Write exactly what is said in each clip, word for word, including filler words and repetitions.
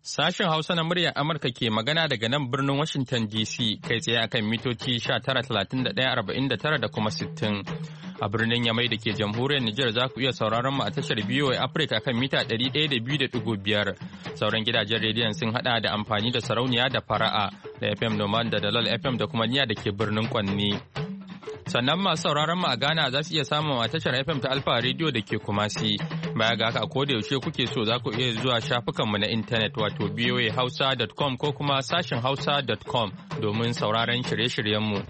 Sashen Hausa na muryar Amurka ke magana daga nan birnin Washington D C kai tsaye akan mitoci tara talatin da ɗaya arba'in da tara da kuma sittin. A birnin Yamai da ke jamhuriyar Nijar za ku iya sauraron mu a tashar B O A Africa kan mita ɗari ɗaya da biyu da ɗigo biyar. Sauran gidajen rediyon sun haɗa da amfani da sarauniya da fara'a da F M Noman da Dalal F M da kuma niya da ke birnin Kwanni. Sannan masu sauraron mu a Ghana za su iya samun a tashar F M ta Alfa Radio da ke Kumasi. Baya ga haka ko da yaushe kuke so za ku iya zuwa shafukanmu na intanet wato b o a hausa dot com ko kuma sashen hausa dot com domin sauraron shirye-shiryenmu.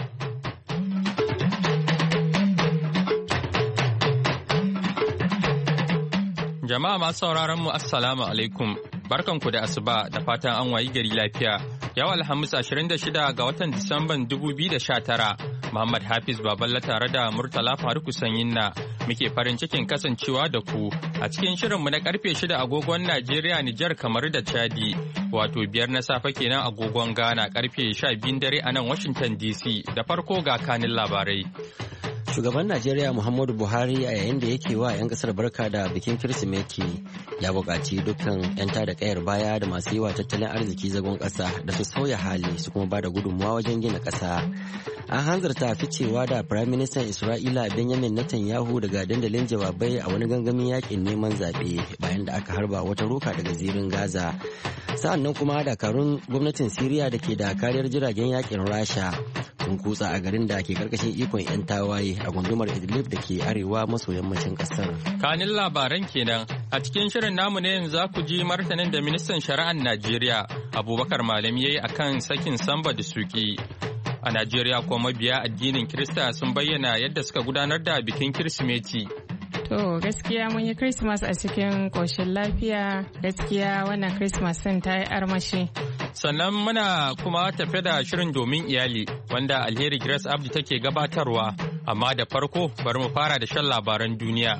Jama'a masu sauraron mu assalamu alaikum. Barkanku da asuba da fatan an wayi gari lafiya. Yau Alhamis ashirin da shida ga watan Disamban dubu biyu da sha tara. Muhammad Hafiz Baballa tare da Murtala Faruku Sanyinna muke farin cikin kasancewa da ku a cikin shirinmu na karfe shida agogon Najeriya, Nijar, kamar da Chadi, wato biyar na safe kenan agogon Ghana karfe sha biyun dare a nan Washington D C. Da farko ga kanin labarai. Shugaban Najeriya Muhammadu Buhari a yayin da yake wa 'yan kasar barka da bikin Kirsimeti ya buƙaci dukkan 'yan tada kayar baya da masu yi wa tattalin arziki zagon ƙasa da su sauya hali su kuma ba da gudunmawa wajen gina ƙasa. An hanzarta ficewa da Firayim Ministan Isra'ila Benjamin Netanyahu daga dandalin jawabai a wani gangamin yakin neman zaɓe bayan da aka harba wata roka daga zirin Gaza. Sa'an nan kuma dakarun gwamnatin Siriya da ke da kariyar jiragen yakin Rasha sun kutsa a garin da ke karkashin ikon 'yan tawaye a gundumar Idlib da ke arewa maso yammacin kasar. Kanin labaran kenan a cikin shirin namu ne yanzu za ku ji martanin da ministan shari'ar Najeriya Abubakar Malami ya yi akan sakin Samba da Suki. A Najeriya kuma mabiya addinin Kirista sun bayyana yadda suka gudanar da bikin Kirsimeti. To gaskiya mun yi Christmas a cikin ƙoshin lafiya, gaskiya wannan Christmas din ta yi armashi. Sannan muna kuma tafe da shirin domin iyali wanda Alheri Grace Abdi take gabatarwa, amma da farko bari mu fara da shan labaran duniya.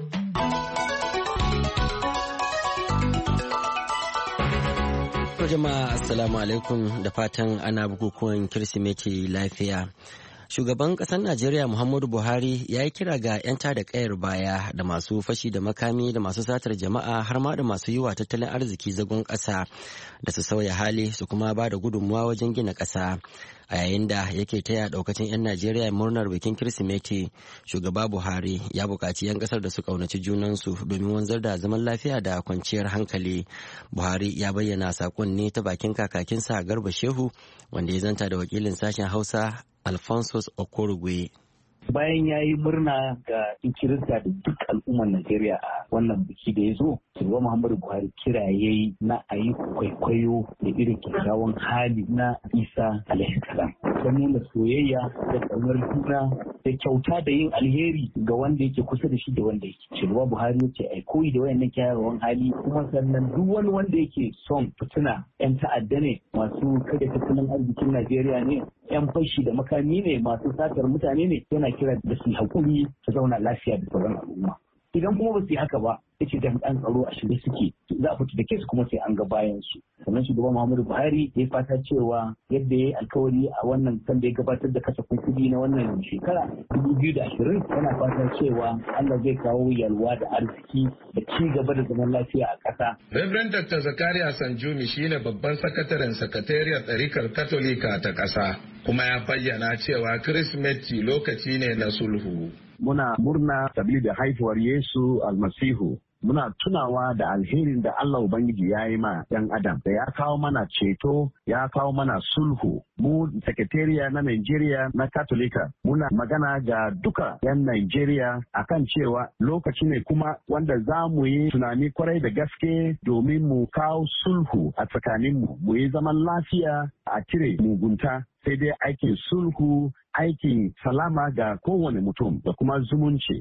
Jama'a assalamu alaikum da fatan ana bukukuwan Kirsimeti lafiya. Shugaban ƙasar Najeriya Muhammadu Buhari ya yi kira ga 'yan tada ƙayar baya da masu fashi da makami da masu satar jama'a har ma da masu yi wa tattalin arziki zagon ƙasa da su sauya hali su kuma ba da gudunmuwa wajen gina ƙasa. A yayin da yake taya ɗaukacin 'yan Najeriya murnar bikin Kirsimeti, shugaba Buhari ya buƙaci 'yan ƙasar da su ƙaunaci junansu domin wanzar da zaman lafiya da kwanciyar hankali. Buhari ya bayyana saƙon ne ta bakin kakakinsa Garba Shehu wanda ya zanta da wakilin sashen Hausa Alphonsus Okorogwe. Bayan ya yi murna ga Kirista da duk al'ummar Najeriya a wannan biki da ya zo, Shugaba Muhammadu Buhari kira ya yi na a yi kwaikwayo da irin kyakkyawan hali na Isa alaihi salam. Ta nuna soyayya da ƙaunar juna da kyauta da yin alheri ga wanda yake kusa da shi da wanda yake. Shugaba Buhari ya ce ai koyi da wayannan kyawawan hali kuma sannan duk wani wanda yake son fitina 'yan ta'adda ne masu kada tattalin arzikin Najeriya ne 'yan fashi da makami ne masu satar mutane ne yana kira da su haƙuri su zauna lafiya da sauran al'umma. Idan kuma ba su yi haka ba, ya ce jami'an tsaro a shirye suke za a fito da kes kuma sai an ga bayan su. Sannan shugaban Muhammadu Buhari ya fata cewa yadda ya yi alkawari a wannan kan da ya gabatar da kasafin kuɗi na wannan shekara dubu biyu da ashirin yana fata cewa Allah zai kawo yalwa da arziki da ci gaba da zaman lafiya a ƙasa. Reverend Doctor Zakaria Sanjumi shine babban sakataren sakatariyar ɗarikar Katolika ta ƙasa kuma ya bayyana cewa Kirsimeti lokaci ne na sulhu. Muna murna sabili da haifuwar Yesu almasihu. Muna tunawa da alherin da Allah Ubangiji ya yi ma ‘yan Adam, da ya kawo mana ceto, ya kawo mana sulhu. Mu sakatariya na Najeriya na Katolika muna magana ga duka ‘yan Najeriya akan cewa lokaci ne kuma wanda za mu yi tunani kwarai da gaske domin mu kawo sulhu a tsakaninmu, mu yi zaman lafiya a cire mugunta. Sai dai aikin sulhu, aikin salama ga kowane mutum da kuma zumunci.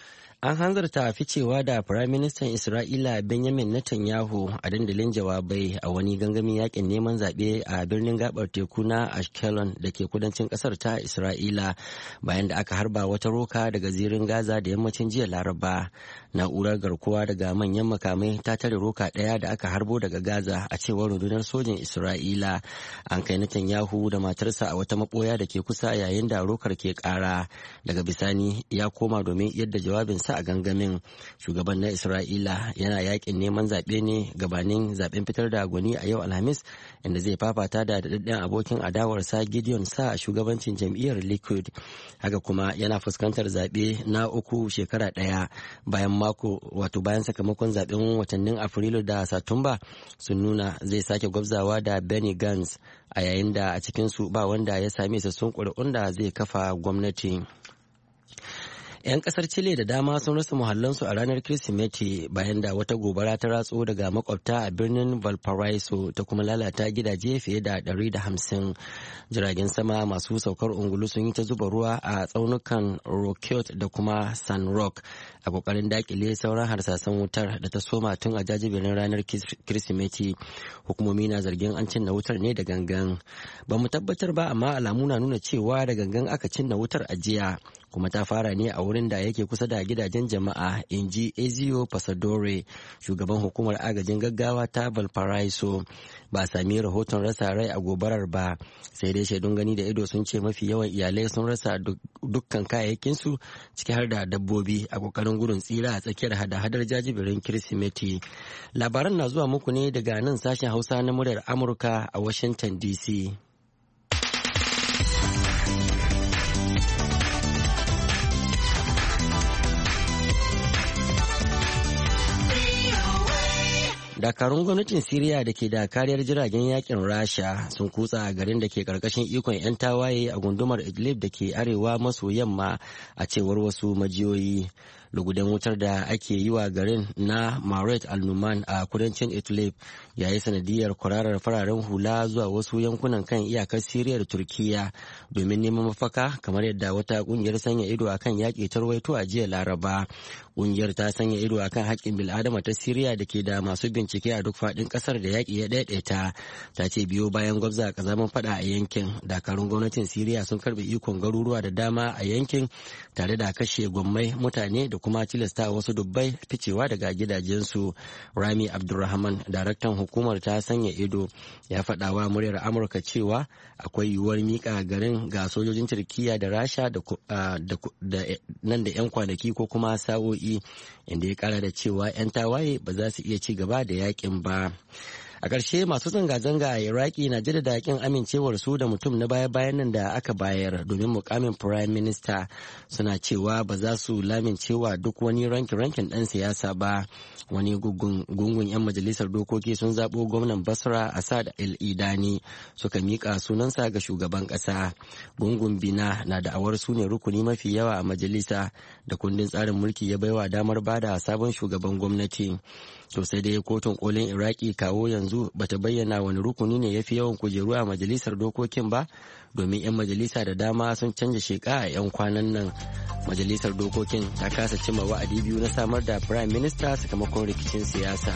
An hanzarta ficewa da Firaministan Isra'ila Benjamin Netanyahu a dandalin jawabai a wani gangamin yakin neman zaɓe a birnin gabar teku na Ashkelon da ke kudancin ƙasar ta Isra'ila bayan da aka harba wata roka daga zirin Gaza da yammacin jiya Laraba. Na'urar garkuwa daga manyan makamai ta tare roka ɗaya da aka harbo daga Gaza a cewar rundunar sojin Isra'ila. An kai Netanyahu da matarsa a wata maɓoya da ke kusa yayin da rokar ke ƙara. Daga bisani ya koma domin yadda jawabinsa sunansa a gangamin. Shugaban na Isra'ila yana yakin neman zaɓe ne gabanin zaɓen fitar da gwani a yau Alhamis, inda zai fafata da daɗaɗɗen abokin adawarsa Gideon Sa a shugabancin jam'iyyar Likud. Haka kuma yana fuskantar zaɓe na uku shekara ɗaya bayan mako wato bayan sakamakon zaɓen watannin Afrilu da Satumba sun nuna zai sake gwabzawa da Benny Gantz, a yayin da a cikinsu ba wanda ya sami isassun ƙuri'un da zai kafa gwamnati. 'Yan kasar Chile da dama sun rasa muhallansu a ranar Kirsimeti bayan da wata gobara ta ratso daga makwabta a birnin Valparaiso ta kuma lalata gidaje fiye da ɗari da hamsin. Jiragen sama masu saukar ungulu sun yi ta zuba ruwa a tsaunukan Roquette da kuma San Roque a kokarin dakile sauran harsasan wutar da ta soma tun a jajiberin ranar Kirsimeti. Hukumomi na zargin an cinna wutar ne da gangan. Ba mu tabbatar ba, amma alamu na nuna cewa da gangan aka cinna wutar a jiya, kuma ta fara ne a wurin da yake kusa da gidajen jama'a, in ji Ezio Pasadore, shugaban hukumar agajin gaggawa ta Valparaiso. Ba a sami rahoton rasa rai a gobarar ba, sai dai shaidun gani da ido sun ce mafi yawan iyalai sun rasa dukkan kayayyakinsu ciki har da dabbobi a kokarin gudun tsira a tsakiyar hada-hadar jajibirin Kirsimeti. Labaran na zuwa muku ne daga nan sashen Hausa na muryar Amurka a Washington D C. Dakarun gwamnatin Siriya da ke da kariyar jiragen yakin Rasha sun kutsa a garin da ke karkashin ikon 'yan tawaye a gundumar Idlib da ke arewa maso yamma, a cewar wasu majiyoyi. Lugudan wutar da ake yi wa garin na Maret al-Numan a kudancin Idlib ya yi sanadiyar kwararar fararen hula zuwa wasu yankunan kan iyakar Siriya da Turkiya domin neman mafaka, kamar yadda wata kungiyar sanya ido akan yaƙi ta rawaito a jiya Laraba. Kungiyar ta sanya ido akan haƙƙin bil'adama ta Siriya da ke da masu bincike a duk faɗin ƙasar da yaƙi ya ɗaiɗaita. Ta ce biyo bayan gwabza ƙazamin faɗa a yankin, dakarun gwamnatin Siriya sun karɓe ikon garuruwa da dama a yankin tare da kashe gwammai mutane da kuma tilasta wasu dubbai ficewa daga gidajensu. Rami Abdulrahman, daraktan hukumar ta sanya ido, ya faɗa wa muryar Amurka cewa akwai yiwuwar miƙa garin ga sojojin Turkiya da Rasha da nan da 'yan kwanaki ko kuma sa'o'i, inda ya kara da cewa 'yan tawaye ba za su iya ci gaba da yakin ba. A ƙarshe, masu zanga-zanga a Iraki na jaddada yakin amincewar su da mutum na baya-bayan nan da aka bayar domin mukamin Prime Minister. Suna cewa ba za su lamincewa duk wani rankin-rankin ɗan siyasa ba. Wani gungun 'yan majalisar dokoki sun zaɓo gwamnan Basra Asad El-Idani suka miƙa sunansa ga shugaban ƙasa. Gungun Bina na da'awar su ne rukuni mafi yawa a majalisa da kundin tsarin mulki ya baiwa damar bada sabon shugaban gwamnati. To sai dai kotun kolin Iraki kawo yanzu bata bayyana wani rukuni ne yafi yawan kujeru a majalisar dokokin ba, domin 'yan majalisa da dama sun canja sheka a 'yan kwanan nan. Majalisar dokokin ta kasa cimma wa'adi biyu na samar da Prime Minister sakamakon rikicin siyasa.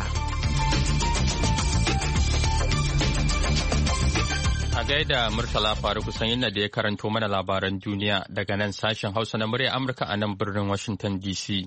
A gaida Murtala Faruku Sanyin da ya karanto mana labaran duniya daga nan sashen Hausa na murya Amurka a nan birnin Washington D C.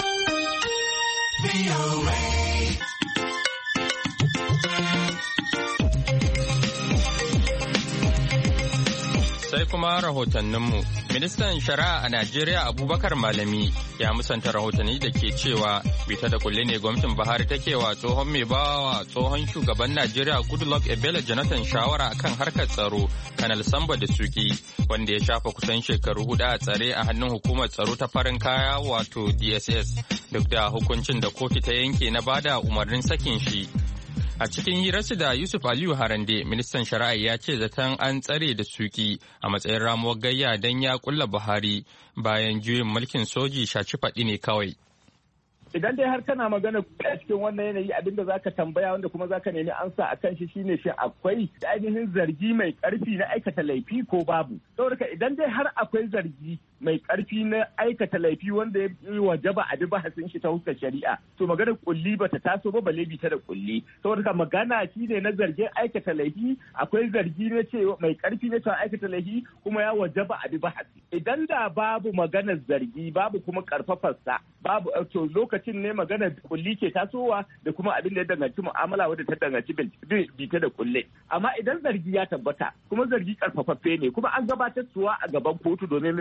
Sai kuma rahotanninmu. Ministan Shari'a a Najeriya Abubakar Malami ya musanta rahotanni da ke cewa bita da kulle ne gwamnatin Buhari take wa tsohon mai bawa tsohon shugaban Najeriya Goodluck Ebele Jonathan shawara akan harkar tsaro, Kanal Sambo da Suki, wanda ya shafa kusan shekaru hudu a tsare a hannun hukumar tsaro ta farin kaya wato D S S, duk da hukuncin da kotu ta yanke na bada umarnin sakin shi. A cikin hirarsu da Yusuf Aliyu Harande, ministan shari'a ya ce zaton an tsare da Suki a matsayin ramuwar gayya don ya kulla Buhari bayan juyin mulkin soji shaci faɗi ne kawai. Idan dai har kana magana a cikin wannan yanayi, abinda zaka tambaya wanda kuma zaka nemi ansa a kan shi shine shi akwai ainihin zargi mai karfi na aikata laifi ko babu. Saboda idan dai har akwai zargi mai karfi na aikata laifi wanda ya wajaba a bi bahasin shi ta huskar shari'a, to maganar kulli bata taso ba, balle bi ta da kulli. Saboda magana shine na zargin aikata laifi, akwai zargi na cewa mai karfi na cewa aikata laifi kuma ya wajaba a bi bahasi. Idan da babu maganar zargi, babu kuma karfafarsa, babu to lokacin lokacin ne magana kulli ke tasowa da kuma abin da ya danganci mu'amala wadda ta danganci bita da kulle. Amma idan zargi ya tabbata kuma zargi karfafaffe ne kuma an gabatar suwa a gaban kotu domin mai ba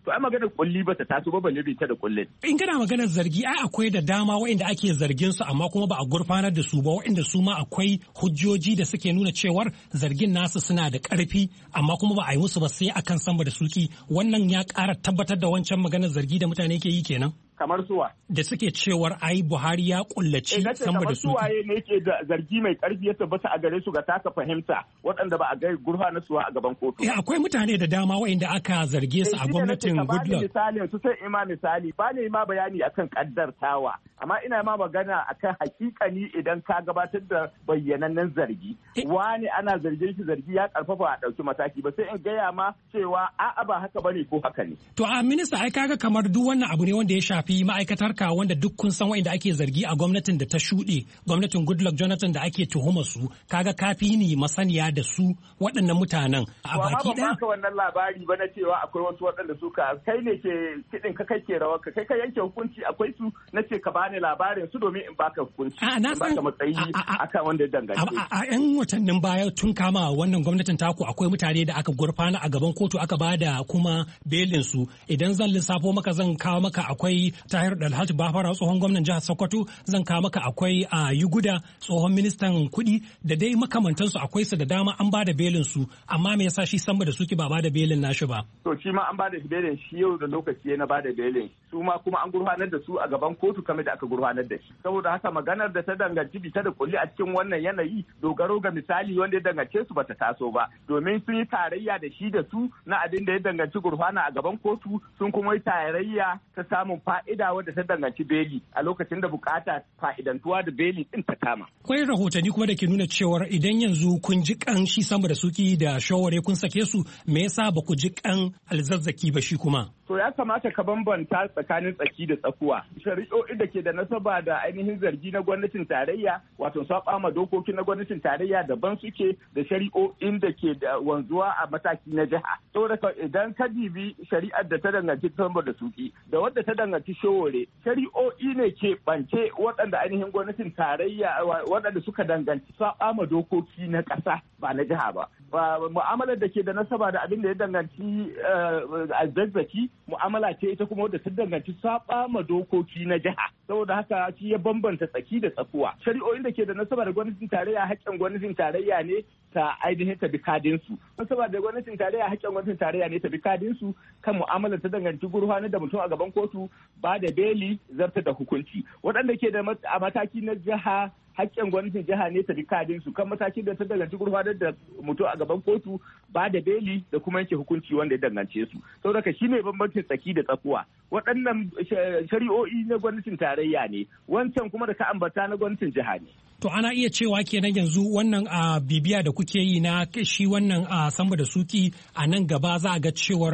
to ai maganar kulli ba ta taso ba balle bai ta da kullin. In kana maganar zargi ai akwai da dama waɗanda ake zargin su amma kuma ba a gurfanar da su ba, waɗanda su ma akwai hujjoji da suke nuna cewar zargin nasu suna da ƙarfi amma kuma ba a yi musu ba sai akan samba da suki. Wannan ya ƙara tabbatar da wancan maganar zargi da mutane ke yi kenan. Kamar suwa da suke cewar ai Buhari ya kullaci samba da suki. Kamar suwaye ne ke da zargi mai ƙarfi ya tabbata a gare su ga taka fahimta waɗanda ba a ga gurfanar suwa a gaban kotu. Eh akwai mutane da dama waɗanda aka zarge su a gwamnatin Goodluck. Misali su sai ima misali ba ne ma bayani akan kaddartawa amma ina ma magana akan hakikani idan ka gabatar da bayyanannen zargi. Wani ana zargin shi zargi ya karfafa a ɗauki mataki ba sai in gaya ma cewa a'a ba haka bane ko haka ne. To a minista ai kaga kamar duk wannan abu ne wanda ya shafi ma'aikatar ka wanda duk kun san wanda ake zargi a gwamnatin da ta shuɗe, gwamnatin Goodluck Jonathan da ake tuhumar su, kaga kafi ni masaniya da su waɗannan mutanen a baki ɗaya. Ba ka wannan labari ba na cewa akwai wasu waɗanda suka kai ne ke kiɗin ka kai ke rawar ka kai ka yanke hukunci akwai su na ce ka bani labarin su domin in baka hukunci. A na san baka matsayi akan wanda ya dangance. A yan watannin baya tun kama wannan gwamnatin taku akwai mutane da aka gurfana a gaban kotu aka bada kuma belin su. Idan zan lissafo maka zan kawo maka akwai Tahir Dalhatu Bafara tsohon gwamnan jihar Sokoto, zan kawo maka akwai a Yuguda tsohon ministan kuɗi da dai makamantansu akwai su da dama an bada belin su amma me yasa shi samba da suke ba bada belin nashi ba. To shi ma an bada belin shi yau da lokaci na bada belin su ma kuma an gurfanar da su a gaban kotu kamar da aka gurfanar da shi. Saboda haka maganar da ta danganci bita da kulli a cikin wannan yanayi dogaro ga misali wanda ya dangance su bata taso ba domin sun yi tarayya da shi da su na abin da ya danganci gurfana a gaban kotu sun kuma yi tarayya ta samun fa'ida wadda ta danganci beli a lokacin da bukata fa'idantuwa da beli din ta kama. Akwai rahotanni kuma da ke nuna cewar idan yanzu kun ji kan shi sama da suki da shaware kun sake su me yasa ba ku ji kan alzazzaki ba shi kuma. To ya kamata ka bambanta tsakanin tsaki da tsakuwa. Shari'o'i da ke da nasaba da ainihin zargi na gwamnatin tarayya wato saba ma dokokin na gwamnatin tarayya daban suke da shari'o'in da ke da wanzuwa a mataki na jiha. Saboda idan ka dibi shari'ar da ta danganci samba da suki da wadda ta danganci shaware shari'o'i ne ke bance waɗanda ainihin gwamnatin tarayya waɗanda suka danganci saba ma dokoki na ƙasa ba na jiha ba. Mu'amalar da ke da nasaba da abin da ya danganci alzazzaki mu'amala ce ita kuma wadda ta danganci saba ma dokoki na jiha saboda haka shi ya bambanta tsaki da tsakuwa shari'o'in da ke da nasaba da gwamnatin tarayya haƙƙin gwamnatin tarayya ne ta ainihin ta bi kadin su nasaba da gwamnatin tarayya haƙƙin gwamnatin tarayya ne ta bi kadin su kan mu'amala ta danganci gurfanar da mutum a gaban kotu ba da beli zarta da hukunci waɗanda ke da a mataki na jiha haƙƙin gwamnatin jiha ne ta bi kadin su kan matakin da ta danganci gurfanar da mutum a gaban kotu ba da beli da kuma yanke hukunci wanda ya dangance su saboda ka shine bambancin tsaki da tsakuwa waɗannan shari'o'i na gwamnatin tarayya ne wancan kuma da ka ambata na gwamnatin jiha ne. To ana iya cewa kenan yanzu wannan a bibiya da kuke yi na shi wannan a samba da suki a nan gaba za a ga cewar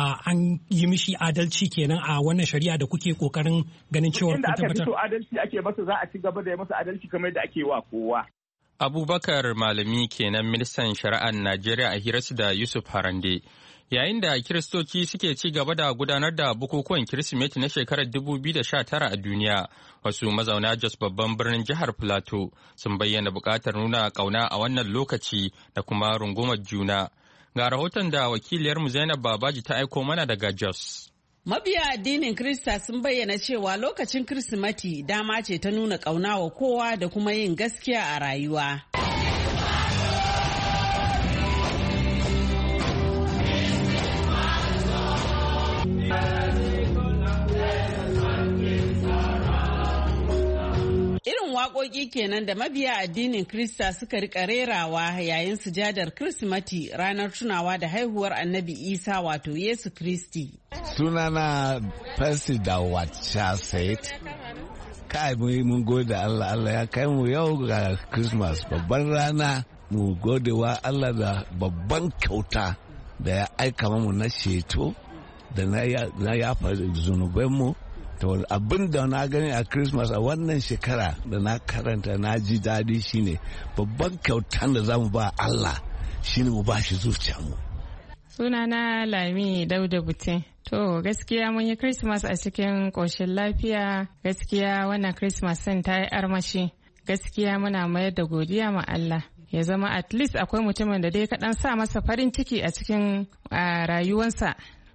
an yi mishi adalci kenan a wannan shari'a da kuke kokarin ganin cewar kun tabbatar. Inda aka fito adalci ake masa za a ci gaba da ya masa adalci kamar da ake wa kowa. Abubakar Malami kenan ministan shari'ar Najeriya a hirarsu da Yusuf Harande. Yayin da Kiristoci suke ci gaba da gudanar da bukukuwan Kirsimeti na shekarar dubu biyu da sha tara a duniya, wasu mazauna Jos babban birnin jihar Plateau sun bayyana buƙatar nuna ƙauna a wannan lokaci da kuma rungumar juna. Ga rahoton da wakiliyarmu Zainab Babaji ta aiko mana daga Jos. Mabiya addinin Kirista sun bayyana cewa lokacin Kirsimeti dama ce ta nuna ƙauna wa kowa da kuma yin gaskiya a rayuwa. Irin waƙoƙi kenan da mabiya addinin Kirista suka rika rerawa yayin sujadar Kirsimati ranar tunawa da haihuwar Annabi Isa wato Yesu Kristi. Sunana Percy da Wacha Said. Kai mun gode Allah, Allah ya kai mu yau ga Christmas babban rana mu gode wa Allah da babban kyauta da ya aika mu na ceto da na yafa zunubanmu. To abin da na gani a Christmas a wannan shekara da na karanta na ji daɗi shine babban kyautan da zamu ba Allah shine mu ba shi zuciyarmu. Sunana Lami Dauda Bute. To gaskiya mun yi Christmas a cikin ƙoshin lafiya, gaskiya wannan Christmas ɗin ta yi armashi, gaskiya muna mayar da godiya ma Allah. Ya zama at least akwai mutumin da dai kaɗan sa masa farin ciki a cikin rayuwarsa.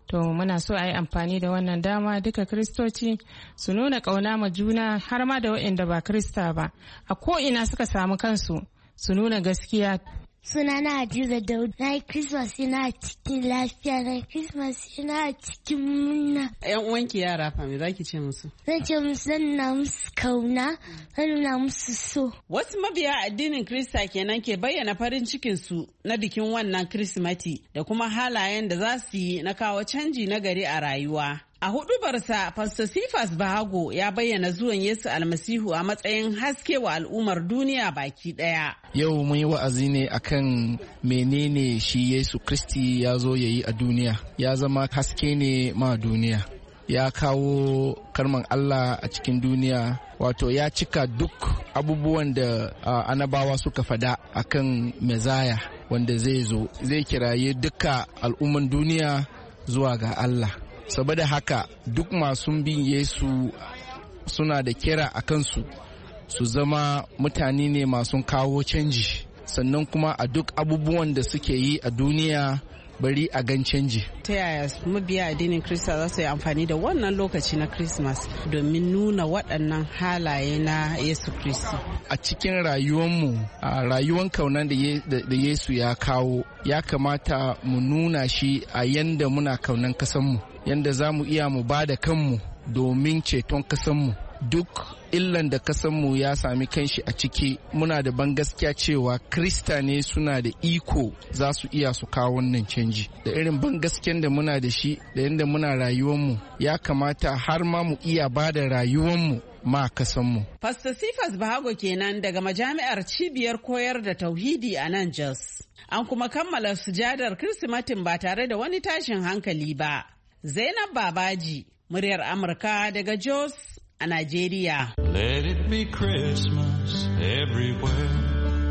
To muna so a yi amfani da wannan dama duka Kiristoci su nuna ƙauna ma juna har ma da waɗanda ba Kirista ba. A ko'ina suka samu kansu su nuna gaskiya. Sunana Hadiza Daud. Na yi Christmas ina cikin lafiya, na yi Christmas ina cikin murna. Yan uwanki yara fa me zaki ce musu? Zan ce musu zan nuna musu kauna, zan nuna musu so. Wasu mabiya addinin Krista kenan ke bayyana farin cikin su na bikin wannan Kirsimati da kuma halayen da za su yi na kawo canji na gari a rayuwa. A hudubarsa, Pastor Sifas Bahago ya bayyana zuwan Yesu Almasihu a matsayin haske wa al'ummar duniya baki daya. Yau mun yi wa'azi ne akan menene shi Yesu Kristi ya zo ya yi a duniya. Ya zama haske ne ma duniya. Ya kawo kalman Allah a cikin duniya. Wato ya cika duk abubuwan da uh, anabawa suka fada akan Mezaya wanda zai zo. Zai kiraye duka al'umman duniya zuwa ga Allah. Saboda haka duk masu bin Yesu suna da kira a kansu su zama mutane ne masu kawo canji, sannan kuma a duk abubuwan da suke yi a duniya bari a gan canji. Ta yaya mabiya addinin Kirista za su yi amfani da wannan lokaci na Christmas domin nuna waɗannan halaye na Yesu Kristi? A cikin rayuwanmu, a rayuwan kaunan da Yesu ya kawo, ya kamata mu nuna shi a yanda muna kaunan kasanmu, yanda za mu iya mu ba da kanmu domin ceton kasanmu. Duk illan da kasanmu ya sami kanshi a ciki, muna da ban gaskiya cewa Krista ne suna da iko za su iya su kawo wannan canji. Da irin ban gaskiyan da muna da shi da yadda muna rayuwanmu, ya kamata har ma mu iya ba da rayuwanmu ma kasanmu. Pastor Sifas Bahago kenan daga majami'ar cibiyar koyar da tauhidi a nan Jos. An kuma kammala sujadar Kirsimatin ba tare da wani tashin hankali ba. Zainab Babaji, muryar Amurka daga Jos a Najeriya. Let it be Christmas everywhere,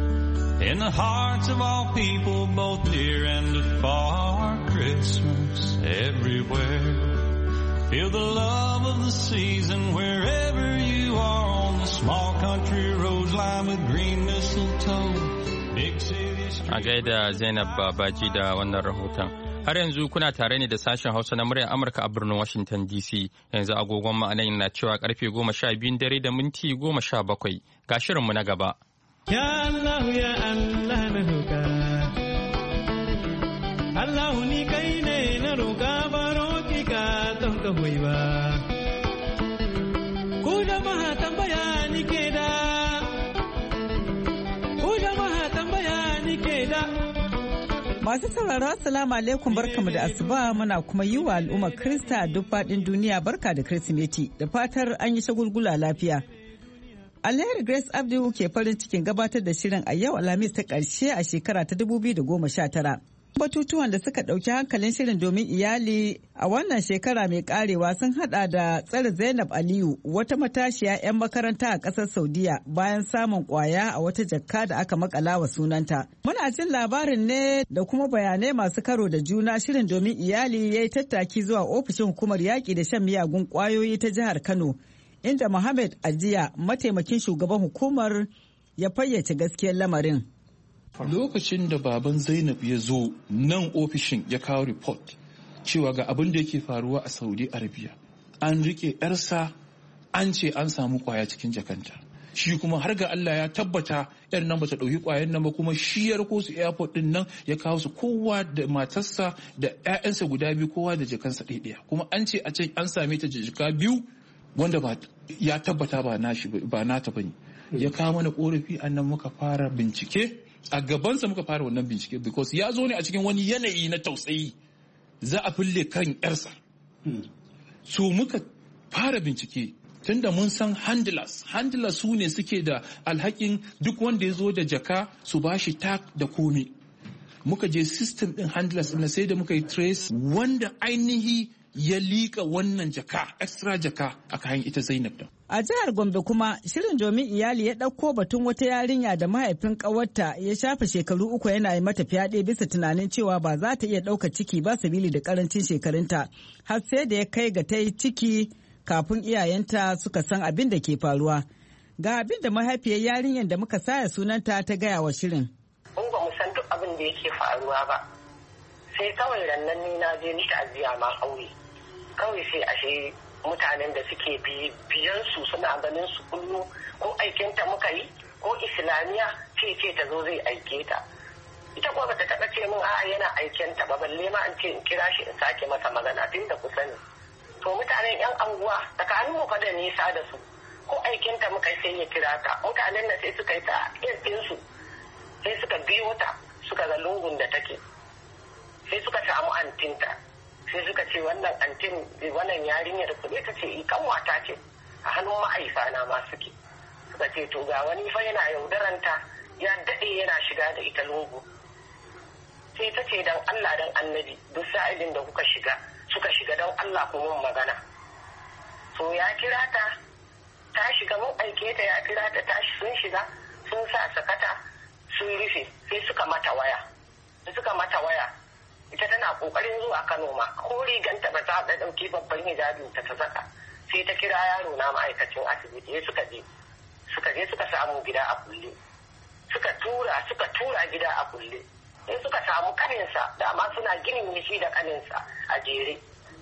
in the hearts of all people, both near and afar. Christmas everywhere. Feel the love of the season wherever you are, on the small country roads lined with green mistletoe. Big cities. A gaida Zainab Babaji da wannan rahoton. Har yanzu kuna tare ne da sashen Hausa na muryar Amurka a birnin Washington D C. Yanzu agogon ma'anan na cewa karfe goma sha biyun dare da minti goma sha bakwai. Ga shirinmu na gaba. Ya Allah ya Allah na roƙa. Allah ni kai ne na roƙa baro ki ka don ka hoyi ba. Ku jama'a tambaya ni ke da. Ku jama'a tambaya ni ke da. Masu sauraro assalamu alaikum, barkamu da asuba, muna kuma yi wa al'ummar Krista a duk faɗin duniya barka da Kirsimeti da fatar an yi shagulgula lafiya. Alheri Grace Abdu ke farin cikin gabatar da shirin a yau Alhamis ta ƙarshe a shekara ta dubu biyu da goma sha tara. Batutuwan da suka ɗauki hankalin shirin domin iyali a wannan shekara mai karewa sun hada da tsare Zainab Aliyu, wata matashiya 'yan makaranta a ƙasar Saudiya bayan samun ƙwaya a wata jakka da aka makala wa sunanta. Muna jin labarin ne da kuma bayanai masu karo da juna. Shirin domin iyali ya yi tattaki zuwa ofishin hukumar yaƙi da shan miyagun ƙwayoyi ta jihar Kano, inda Muhammad Ajiya, mataimakin shugaban hukumar, ya fayyace gaskiyar lamarin. Lokacin da baban Zainab ya zo nan ofishin ya kawo report cewa ga abin da yake faruwa a Saudi Arabia, an rike yarsa, an ce an samu kwaya cikin jakanta. Shi kuma har ga Allah ya tabbata yar nan bata dauki kwayan nan ba, kuma shi ya rako su airport din nan ya kawo su, kowa da matarsa da ƴaƴansa guda biyu, kowa da jakansa ɗaya. Kuma an ce a ce an same ta jika biyu wanda ba ya tabbata ba nashi ba nata bane. Ya kawo mana korafi, annan muka fara bincike. A gabansa muka fara wannan bincike because ya zo ne a cikin wani yanayi na tausayi, za a fille kan yarsa. So muka fara bincike tunda mun san handlers handlers su ne suke da alhakin duk wanda ya zo da jaka su bashi tag da komi. Muka je system din handlers na sai da muka yi trace wanda ainihi ya liƙa wannan jaka, extra jaka a kayan ita Zainab din. A jihar Gombe kuma shirin domin iyali ya ɗauko batun wata yarinya da mahaifin ƙawarta ya shafe shekaru uku yana yi mata fyaɗe bisa tunanin cewa ba za ta iya ɗaukar ciki ba sabili da ƙarancin shekarunta, har sai da ya kai ga ta yi ciki kafin iyayenta suka san abin da ke faruwa. Ga abin da mahaifiyar yarinyar da muka saya sunanta ta gaya wa shirin. Mun ba mu san duk abin da yake faruwa ba. sai kawai rannan ni na je ni ta'aziya ma ƙauye kawai sai ashe mutanen da suke biyan su suna ganin su kullu ko aikinta muka yi ko islamiya ce ce ta zo zai aike ta ita kuwa bata taɓa ce min a'a yana aikenta ba balle ma an ce in kira shi in sake masa magana tun da ku sani to mutanen yan anguwa tsakanin mu fa da nisa da su ko aikinta muka sai ya kira ta mutanen nan sai suka yi ta irin su sai suka biyo ta suka ga lungun da take sai suka samu antinta sai suka ce wannan antin wannan yarinyar kuɗi ta ce ikan wata ce a hannun ma'aifa na ma suke suka ce to ga wani fa yana yaudaranta ya daɗe yana shiga da ita lungu sai ta ce dan Allah dan annabi duk sa'idin da kuka shiga suka shiga dan Allah ku mun magana so ya kira ta ta shiga mun aike ta ya kira ta tashi sun shiga sun sa sakata sun rufe sai suka mata waya suka mata waya ita tana kokarin zuwa Kano ma ko riganta ba ta da dauki babban hijabin ta ta saka sai ta kira yaro na ma'aikacin asibiti sai suka je suka je suka samu gida a kulle suka tura suka tura gida a kulle sai suka samu kaninsa dama suna ginin shi da kaninsa a jere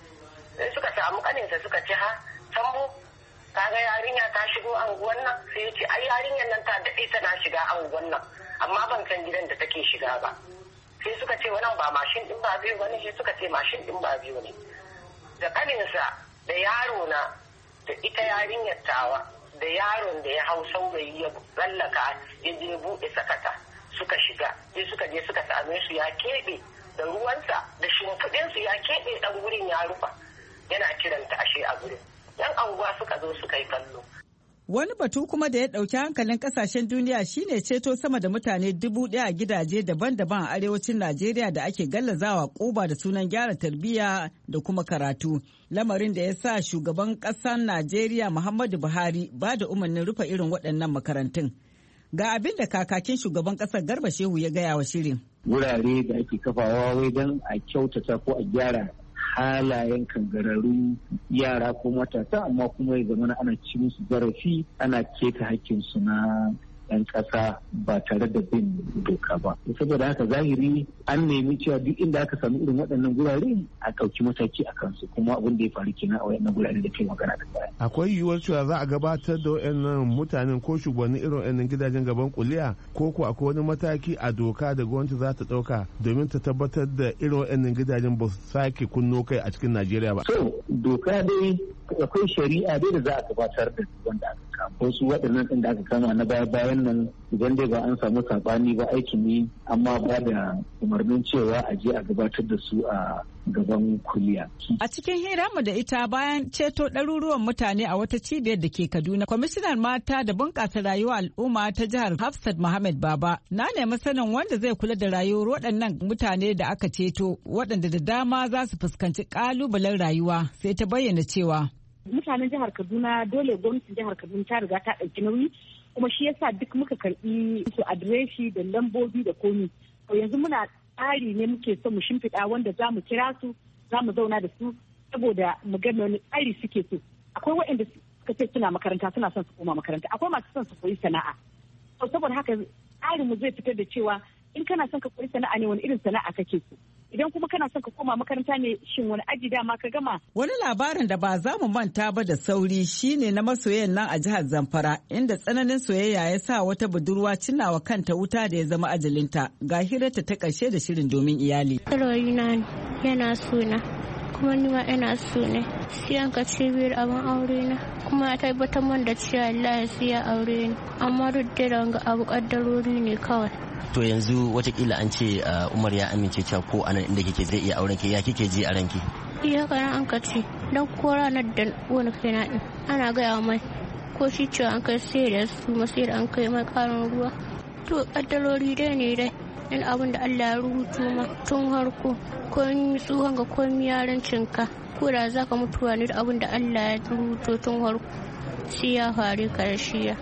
sai suka samu kaninsa suka ce ha sambo kaga yarinya ta shigo anguwan nan sai ya ce ai yarinyar nan ta daɗe tana shiga anguwan nan amma ban san gidan da take shiga ba sai suka ce wannan ba mashin din ba biyu bane sai suka ce mashin din ba biyu ne da kaninsa da yaro na da ita yarinyar tawa da yaron da ya hau saurayi ya tsallaka ya je buɗe sakata suka shiga sai suka je suka same su ya keɓe da ruwansa da shimfiɗinsu ya keɓe ɗan gurin ya rufa yana kiranta ashe a gurin yan anguwa suka zo suka yi kallo. Wani batu kuma da ya ɗauki hankalin ƙasashen duniya shine ceto sama da mutane dubu ɗaya a gidaje daban-daban a arewacin Najeriya da ake gallazawa ƙoba da sunan gyara tarbiyya da kuma karatu. Lamarin da ya sa shugaban ƙasar Najeriya Muhammadu Buhari ba da umarnin rufe irin waɗannan makarantun. Ga abin da kakakin shugaban ƙasar Garba Shehu ya gaya wa shirin. Wurare da ake kafawa wai don a kyautata ko a gyara halayen kangararru yara ko matasa amma kuma ya zama ana ci musu zarafi ana keta hakkinsu na 'yan ƙasa ba tare da bin doka ba. Saboda haka zahiri an nemi cewa duk inda aka samu irin waɗannan gurare a ɗauki mataki a kansu kuma abin da ya faru kenan a waɗannan gurare da ke magana da baya. Akwai yiwuwar cewa za a gabatar da waɗannan mutanen ko shugabannin irin waɗannan gidajen gaban kuliya ko ko akwai wani mataki a doka da gwamnati za ta ɗauka domin ta tabbatar da irin waɗannan gidajen ba su sake kunno kai a cikin Najeriya ba. So doka dai akwai shari'a dai da za a gabatar da wanda aka kama. Wasu waɗannan ɗin da aka kama na baya bayan nan idan dai ba an samu saɓani ba aikin ne amma ba da umarnin cewa a je a gabatar da su a gaban kuliya. A cikin hiranmu da ita bayan ceto ɗaruruwan mutane a wata cibiyar da ke Kaduna, kwamishinan mata da bunƙasa rayuwar al'umma ta jihar Hafsat Muhammad Baba na nemi sanin wanda zai kula da rayuwar waɗannan mutane da aka ceto waɗanda da dama za su fuskanci ƙalubalen rayuwa sai ta bayyana cewa. Mutanen jihar Kaduna dole gwamnatin jihar Kaduna ta riga ta ɗauki nauyi kuma shi yasa duk muka karɓi su adireshi da lambobi da komi. To yanzu muna tsari ne muke son mu shimfiɗa wanda za mu kira su za mu zauna da su saboda mu ga wani tsari suke so. Akwai waɗanda suka ce suna makaranta suna son su koma makaranta akwai masu son su koyi sana'a. To saboda haka tsarin mu zai fitar da cewa in kana son ka koyi sana'a ne wani irin sana'a kake so. Idan kuma kana son ka koma makaranta ne shin wani aji dama ka gama. Wani labarin da ba za mu manta ba da sauri shine na masoyan nan a jihar Zamfara inda tsananin soyayya ya sa wata budurwa cinnawa kanta wuta da ya zama ajalinta. Ga hirarta ta ƙarshe da shirin domin iyali. Saurayina yana suna kuma ni ma ina so ne. Sai an ka cibiyar abin aure na kuma ya tabbatar man da cewa Allah ya siya aure ni amma duk da ranga abu kaddarori ne kawai. To yanzu watakila an ce Umar ya amince cewa ko anan inda kike zai iya auren ki ya kike ji a ranki? Iya kana an ka ce dan ko ranar da wani kaina din ana gaya mai ko shi cewa an kai sai da su masai da an kai mai karin ruwa. To kaddarori dai ne dai in abin da Allah ya rubuto ma tun harko ko ni tsohon ga ko yarancin ka ko da zaka mutuwa ne da abin da Allah ya rubuto tun harko shi ya faru karshiya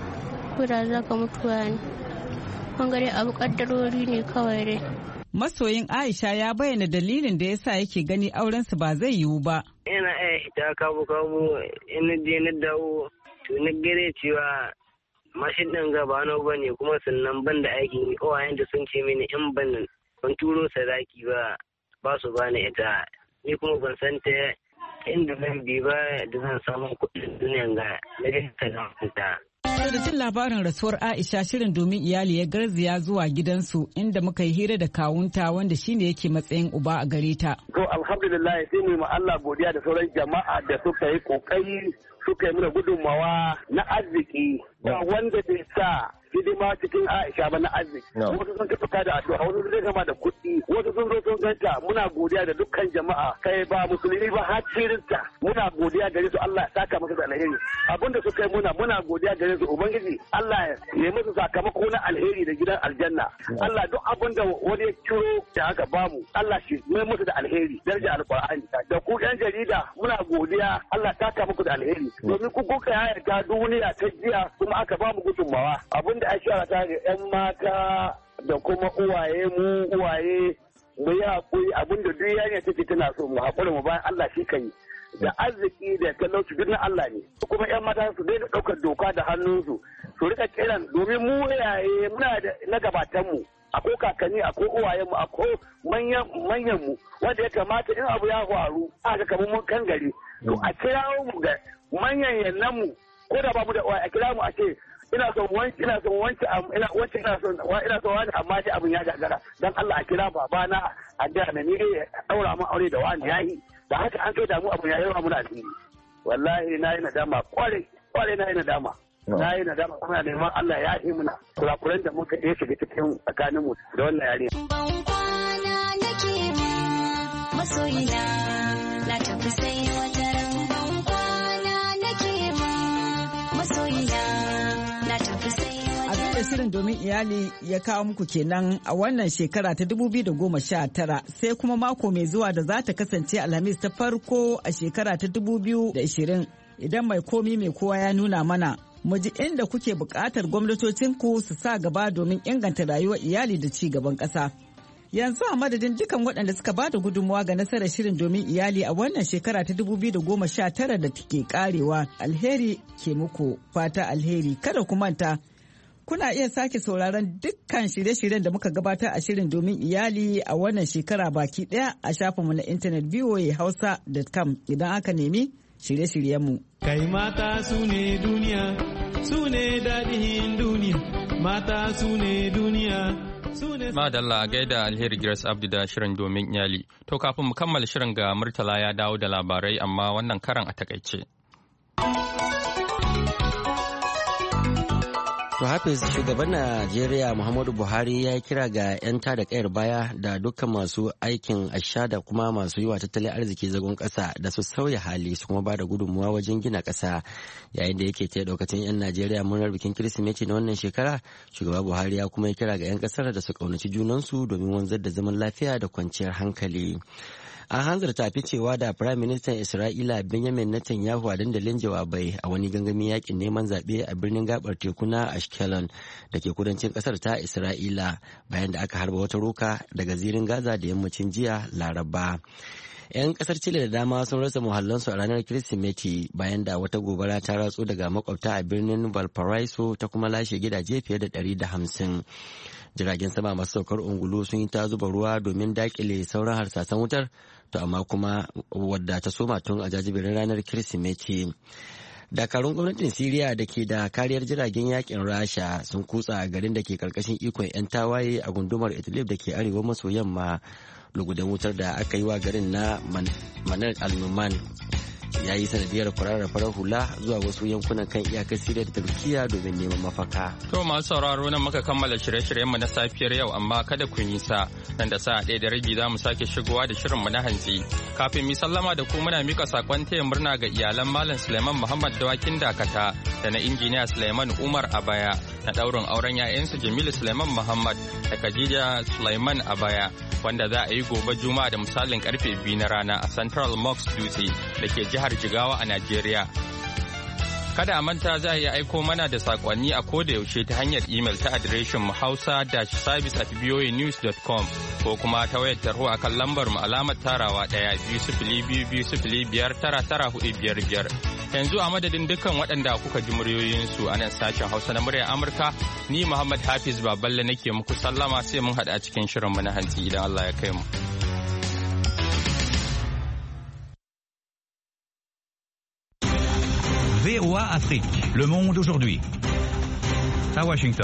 ko da zaka mutuwa ne. Bangare abu kaddarori ne kawai dai. Masoyin Aisha ya bayyana dalilin da yasa yake gani aurensu ba zai yiwu ba. Ina eh ta kawo kawo in je na dawo to na gare cewa mashin din gaba na bane kuma sannan ban da aikin yi kawayen da sun ce mini in ban ban turo sadaki ba ba su bani ita ni kuma ban san ta inda zan bi ba da zan samu kuɗin duniyan ga na ta gamsuta. Da jin labarin rasuwar Aisha shirin domin iyali ya garziya zuwa gidansu inda muka yi hira da kawunta wanda shine yake matsayin uba a gare ta. To alhamdulillah sai mu ma Allah godiya da sauran jama'a da suka yi kokari suka yi mana gudunmawa na arziki ba wanda bai sa hidima cikin Aisha ba na arziki. Wasu sun tafi da addu'a, wasu sun gama da kuɗi, wasu sun zo sun ganta. Muna godiya da dukkan jama'a. Kai ba musulmi ba har kirista. Muna godiya gare su Allah ya saka masa da alheri. Abinda suka yi muna muna godiya gare su Ubangiji Allah ya yi musu sakamako na alheri da gidan aljanna. Allah duk abinda wani ya ciro da aka bamu Allah shi mai musu da alheri. Daraja alqur'ani. Da ku yan jarida muna godiya Allah ya saka muku da alheri. Domin ku kuka yaya duniya ta jiya kuma aka bamu gudunmawa. Abinda a shara ta ga 'yan mata da kuma uwaye mu uwaye mu yi haƙuri abinda duk yarinya take tana so mu haƙuri mu bayan Allah shi kan yi da arziki da talauci duk na Allah ne kuma 'yan mata su daina ɗaukar doka da hannunsu su rika kiran domin mu yaye muna da na gabatan mu akwai kakanni akwai uwayen mu akwai manyan manyan mu wanda ya kamata in abu ya faru aka kamar mun kan gari to a kirawo mu ga manyan yannan mu ko da ba mu da uwa a kira mu a ce ina son wanci ina son wanci ina wanci ina son ina son wani amma dai abin ya gagara dan Allah a kira babana a da na ni dai daura mun aure da wani yayi da haka an kai da mu abin ya yawa muna asiri wallahi na yi nadama kware kware na yi nadama na yi nadama kuma neman Allah ya yi muna kurakuran da muka yi shiga cikin tsakanin mu da wannan yare ban kwana nake masoyina na tafi sai wata ran ban kwana nake masoyina Abin da shirin domin iyali ya kawo muku kenan a wannan shekara ta dubu biyu da goma sha tara sai kuma mako mai zuwa da za ta kasance Alhamis ta farko a shekara ta dubu biyu da ashirin idan mai komi mai kowa ya nuna mana. Mu ji inda kuke buƙatar gwamnatocinku su sa gaba domin inganta rayuwar iyali da ci gaban ƙasa. Yanzu a madadin dukan waɗanda suka ba da gudunmawa ga nasarar shirin domin iyali a wannan shekara ta dubu biyu da goma sha tara da take karewa alheri ke muku fata alheri kada ku manta. Kuna iya sake sauraron dukkan shirye-shiryen da muka gabatar a shirin domin iyali a wannan shekara baki ɗaya a shafinmu na intanet v o a hausa dot com idan aka nemi shirye-shiryenmu. Kai mata su ne duniya, su ne daɗin duniya, mata su ne duniya. Madalla gaida Alheri Grace Abdu da shirin domin iyali. To kafin mu kammala shirin ga Murtala ya dawo da labarai amma wannan karan a takaice. To Hafiz, shugaban Najeriya Muhammadu Buhari ya yi kira ga 'yan tada kayar baya da dukkan masu aikin asha da kuma masu yi wa tattalin arziki zagon ƙasa da su sauya hali su kuma ba da gudunmuwa wajen gina ƙasa. Yayin da yake taya daukacin 'yan Najeriya murnar bikin Kirsimeti na wannan shekara, shugaba Buhari ya kuma yi kira ga 'yan ƙasar da su ƙaunaci junansu domin wanzar da zaman lafiya da kwanciyar hankali. An hanzarta ficewa da Firayim Ministan Isra'ila Benjamin Netanyahu a dandalin jawabai a wani gangamin yakin neman zaɓe a birnin gabar teku na Ashkelon da ke kudancin ƙasar ta Isra'ila bayan da aka harba wata roka daga zirin Gaza da yammacin jiya Laraba. 'Yan kasar Chile da dama sun rasa muhallansu a ranar Kirsimeti bayan da wata gobara ta ratso daga makwabta a birnin Valparaiso ta kuma lashe gidaje fiye da ɗari da hamsin. Jiragen sama masu saukar ungulu sun yi ta zuba ruwa domin dakile sauran harsasan wutar, to amma kuma wadda ta soma tun a jajiberin ranar Kirsimeti. Dakarun gwamnatin Siriya da ke da kariyar jiragen yakin Rasha sun kutsa a garin da ke karkashin ikon 'yan tawaye a gundumar Idlib da ke arewa maso yamma. Lugudan wutar da aka yi wa garin na Manar al-Numan ya yi sanadiyar kwararar farar hula zuwa wasu yankunan kan iyakar Siriya da Turkiya domin neman mafaka. To masu sauraro nan muka kammala shirye-shiryen mu na safiyar yau amma kada ku nisa nan da sa'a ɗaya da rabi za mu sake shigowa da shirin mu na hantsi. Kafin mu sallama da ku muna mika sakon taya murna ga iyalan Malam Suleiman Muhammad Dawakin Dakata da na injiniya Suleiman Umar Abaya na ɗaurin auren 'ya'yansu Jamilu Suleiman Muhammad da Khadija Suleiman Abaya wanda za a yi gobe Juma'a da misalin karfe biyu na rana a Central Mosque Dutse da ke jihar Jigawa a Najeriya. Kada a manta za a iya aiko mana da sakonni a koda yaushe ta hanyar imel ta adireshin mu hausa-service at voanews dot com ko kuma ta wayar tarho akan lambar mu alamar tarawa ɗaya biyu sifili biyu biyu sifili biyar tara tara hudu biyar biyar. Yanzu a madadin dukkan waɗanda kuka ji muryoyinsu a nan sashen Hausa na muryar Amurka, ni Muhammad Hafiz Baballe nake muku sallama sai mun haɗa a cikin shirinmu na hantsi idan Allah ya kai mu. V O A Afrique. Le monde aujourd'hui. À Washington.